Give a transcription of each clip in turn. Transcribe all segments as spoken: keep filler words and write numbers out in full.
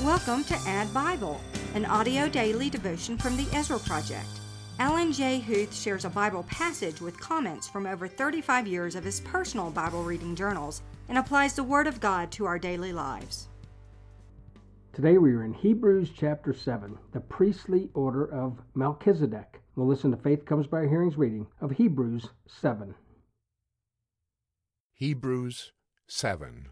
Welcome to Add Bible, an audio daily devotion from the Ezra Project. Alan J. Huth shares a Bible passage with comments from over thirty-five years of his personal Bible reading journals and applies the Word of God to our daily lives. Today we are in Hebrews chapter seven, the priestly order of Melchizedek. We'll listen to Faith Comes by Hearing's reading of Hebrews seven. Hebrews seven.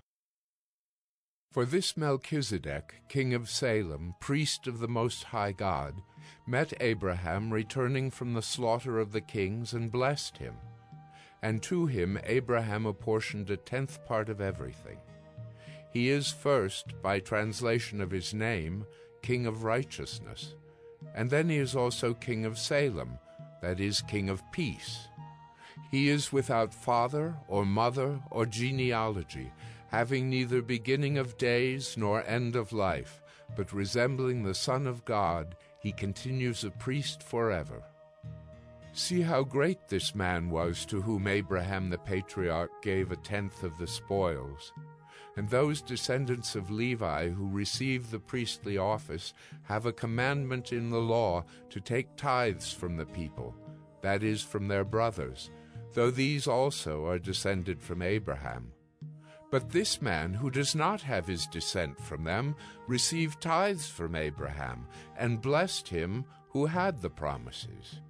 For this Melchizedek, king of Salem, priest of the Most High God, met Abraham returning from the slaughter of the kings and blessed him. And to him Abraham apportioned a tenth part of everything. He is first, by translation of his name, King of Righteousness, and then he is also King of Salem, that is, King of Peace. He is without father or mother or genealogy, having neither beginning of days nor end of life, but resembling the Son of God, he continues a priest forever. See how great this man was to whom Abraham the patriarch gave a tenth of the spoils. And those descendants of Levi who receive the priestly office have a commandment in the law to take tithes from the people, that is, from their brothers, though these also are descended from Abraham. But this man, who does not have his descent from them, received tithes from Abraham, and blessed him who had the promises.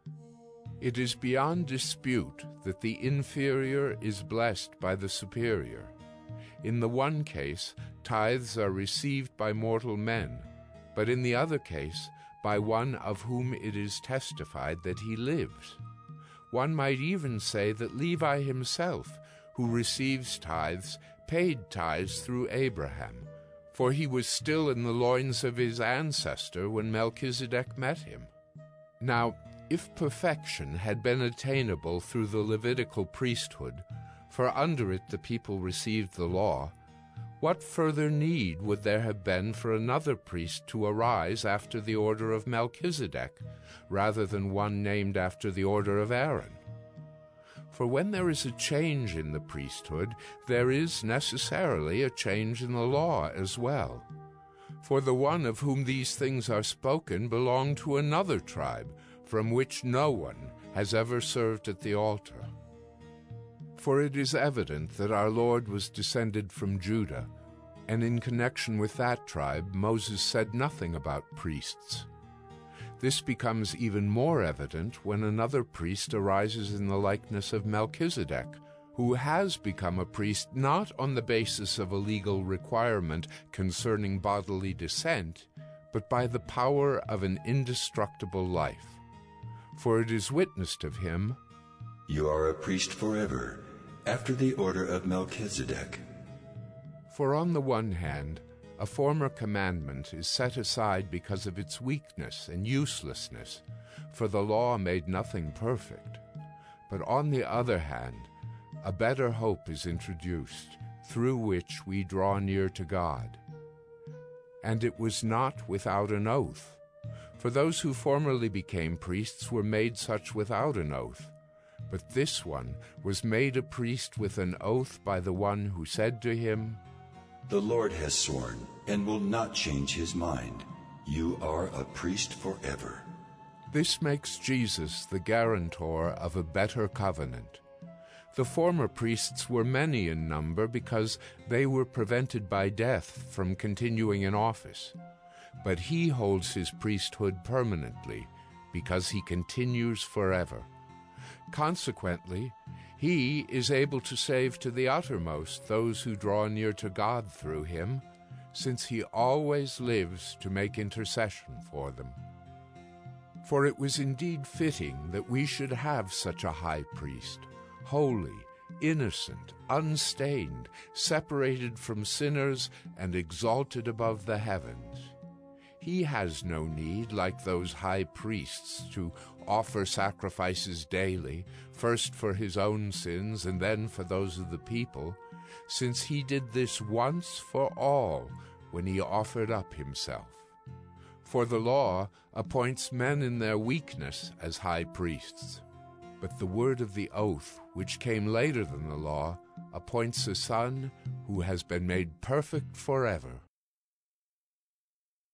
It is beyond dispute that the inferior is blessed by the superior. In the one case, tithes are received by mortal men, but in the other case, by one of whom it is testified that he lives. One might even say that Levi himself, who receives tithes, paid tithes through Abraham, for he was still in the loins of his ancestor when Melchizedek met him. Now, if perfection had been attainable through the Levitical priesthood, for under it the people received the law, what further need would there have been for another priest to arise after the order of Melchizedek, rather than one named after the order of Aaron? For when there is a change in the priesthood, there is necessarily a change in the law as well. For the one of whom these things are spoken belonged to another tribe, from which no one has ever served at the altar. For it is evident that our Lord was descended from Judah, and in connection with that tribe Moses said nothing about priests. This becomes even more evident when another priest arises in the likeness of Melchizedek, who has become a priest not on the basis of a legal requirement concerning bodily descent, but by the power of an indestructible life. For it is witnessed of him, "You are a priest forever, after the order of Melchizedek." For on the one hand, a former commandment is set aside because of its weakness and uselessness, for the law made nothing perfect. But on the other hand, a better hope is introduced, through which we draw near to God. And it was not without an oath, for those who formerly became priests were made such without an oath. But this one was made a priest with an oath by the one who said to him, "The Lord has sworn and will not change his mind. You are a priest forever." This makes Jesus the guarantor of a better covenant. The former priests were many in number because they were prevented by death from continuing in office. But he holds his priesthood permanently because he continues forever. Consequently, he is able to save to the uttermost those who draw near to God through him, since he always lives to make intercession for them. For it was indeed fitting that we should have such a high priest, holy, innocent, unstained, separated from sinners, and exalted above the heavens. He has no need, like those high priests, to offer sacrifices daily, first for his own sins and then for those of the people, since he did this once for all when he offered up himself. For the law appoints men in their weakness as high priests, but the word of the oath, which came later than the law, appoints a son who has been made perfect forever.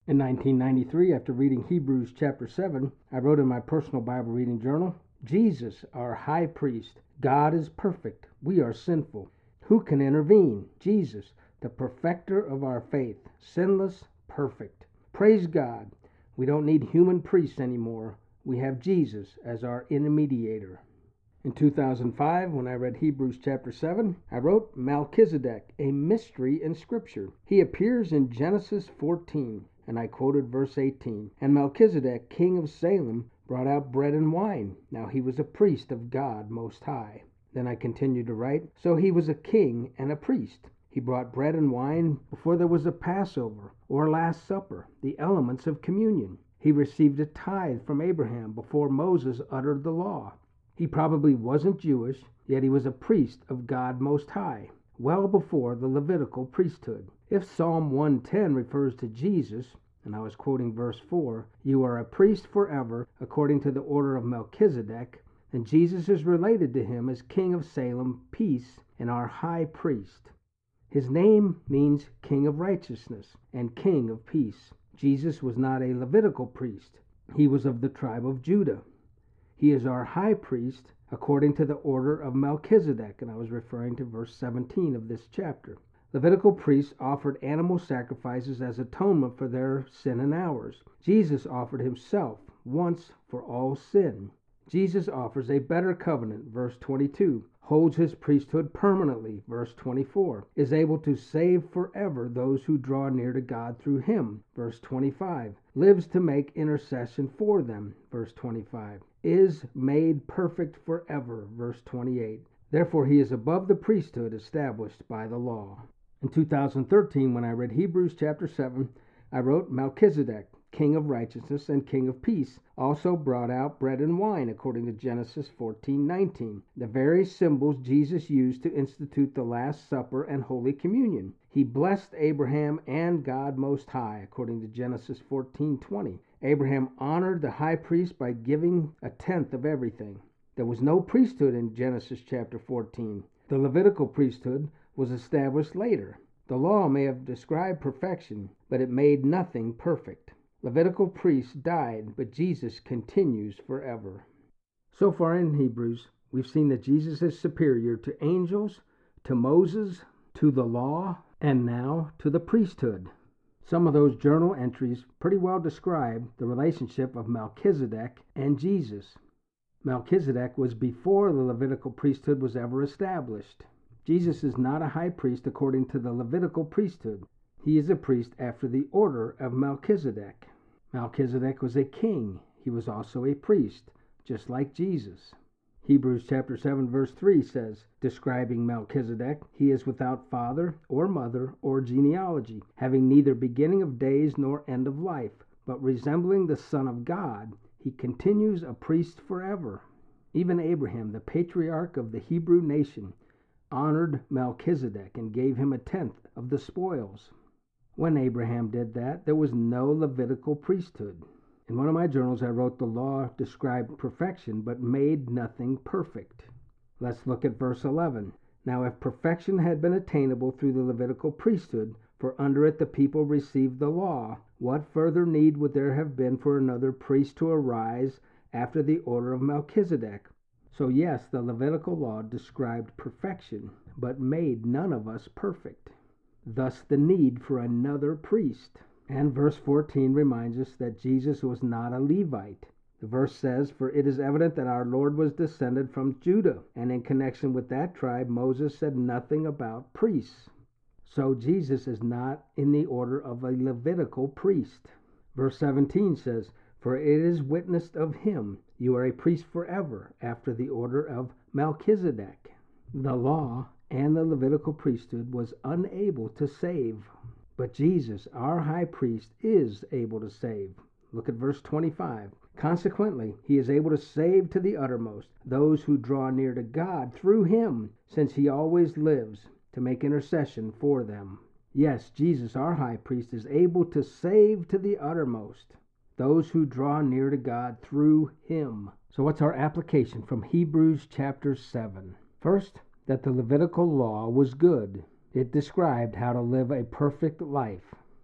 In nineteen ninety-three, after reading Hebrews chapter seven, I wrote in my personal Bible reading journal, Jesus, our high priest. God is perfect. We are sinful. Who can intervene? Jesus, the perfecter of our faith, sinless, perfect. Praise God. We don't need human priests anymore. We have Jesus as our intermediator. In two thousand five, when I read Hebrews chapter seven, I wrote Melchizedek, a mystery in Scripture. He appears in Genesis fourteen, and I quoted verse eighteen. And Melchizedek, king of Salem, brought out bread and wine. Now he was a priest of God Most High. Then I continued to write, so he was a king and a priest. He brought bread and wine before there was a Passover or Last Supper, the elements of communion. He received a tithe from Abraham before Moses uttered the law. He probably wasn't Jewish, yet he was a priest of God Most High, well before the Levitical priesthood. If Psalm one ten refers to Jesus, and I was quoting verse four, you are a priest forever according to the order of Melchizedek, then Jesus is related to him as King of Salem, peace, and our high priest. His name means King of Righteousness and King of Peace. Jesus was not a Levitical priest. He was of the tribe of Judah. He is our high priest according to the order of Melchizedek, and I was referring to verse seventeen of this chapter. Levitical priests offered animal sacrifices as atonement for their sin and ours. Jesus offered himself once for all sin. Jesus offers a better covenant, verse twenty-two, holds his priesthood permanently, verse twenty-four, is able to save forever those who draw near to God through him, verse twenty-five, lives to make intercession for them, verse twenty-five, is made perfect forever, verse twenty-eight. Therefore he is above the priesthood established by the law. In two thousand thirteen, when I read Hebrews chapter seven, I wrote Melchizedek, King of Righteousness and King of Peace, also brought out bread and wine according to Genesis fourteen nineteen, the very symbols Jesus used to institute the Last Supper and Holy Communion. He blessed Abraham and God Most High according to Genesis fourteen twenty. Abraham honored the high priest by giving a tenth of everything. There was no priesthood in Genesis chapter fourteen. The Levitical priesthood was established later. The law may have described perfection, but it made nothing perfect. Levitical priests died, but Jesus continues forever. So far in Hebrews, we've seen that Jesus is superior to angels, to Moses, to the law, and now to the priesthood. Some of those journal entries pretty well describe the relationship of Melchizedek and Jesus. Melchizedek was before the Levitical priesthood was ever established. Jesus is not a high priest according to the Levitical priesthood. He is a priest after the order of Melchizedek. Melchizedek was a king. He was also a priest, just like Jesus. Hebrews chapter seven verse three says, describing Melchizedek, he is without father or mother or genealogy, having neither beginning of days nor end of life, but resembling the Son of God, he continues a priest forever. Even Abraham, the patriarch of the Hebrew nation, honored Melchizedek and gave him a tenth of the spoils. When Abraham did that, there was no Levitical priesthood. In one of my journals, I wrote the law described perfection, but made nothing perfect. Let's look at verse eleven. Now if perfection had been attainable through the Levitical priesthood, for under it the people received the law, what further need would there have been for another priest to arise after the order of Melchizedek? So yes, the Levitical law described perfection, but made none of us perfect. Thus the need for another priest. And verse fourteen reminds us that Jesus was not a Levite. The verse says, for it is evident that our Lord was descended from Judah, and in connection with that tribe, Moses said nothing about priests. So Jesus is not in the order of a Levitical priest. Verse seventeen says, for it is witnessed of him, you are a priest forever, after the order of Melchizedek. The law and the Levitical priesthood was unable to save. But Jesus, our high priest, is able to save. Look at verse twenty-five. Consequently, he is able to save to the uttermost those who draw near to God through him, since he always lives to make intercession for them. Yes, Jesus, our high priest, is able to save to the uttermost those who draw near to God through him. So what's our application from Hebrews chapter seven? First, that the Levitical law was good. It described how to live a perfect life.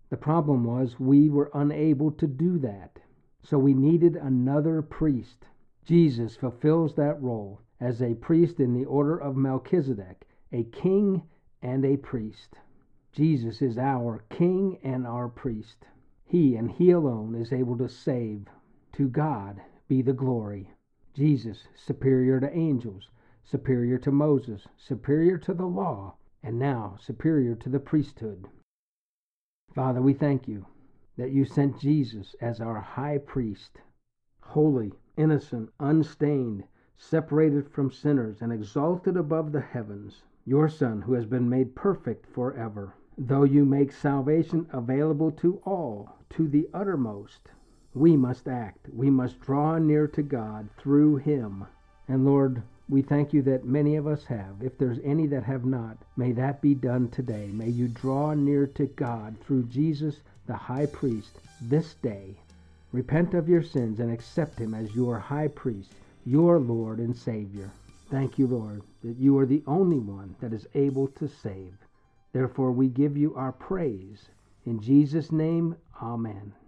The problem was we were unable to do that. So we needed another priest. Jesus fulfills that role as a priest in the order of Melchizedek, a king and a priest. Jesus is our king and our priest. He and he alone is able to save. To God be the glory. Jesus, superior to angels, superior to Moses, superior to the law, and now superior to the priesthood. Father, we thank you that you sent Jesus as our high priest, holy, innocent, unstained, separated from sinners, and exalted above the heavens, your Son who has been made perfect forever. Though you make salvation available to all, to the uttermost, we must act. We must draw near to God through him. And Lord, we thank you that many of us have. If there's any that have not, may that be done today. May you draw near to God through Jesus, the high priest, this day. Repent of your sins and accept him as your high priest, your Lord and Savior. Thank you, Lord, that you are the only one that is able to save. Therefore, we give you our praise. In Jesus' name, amen.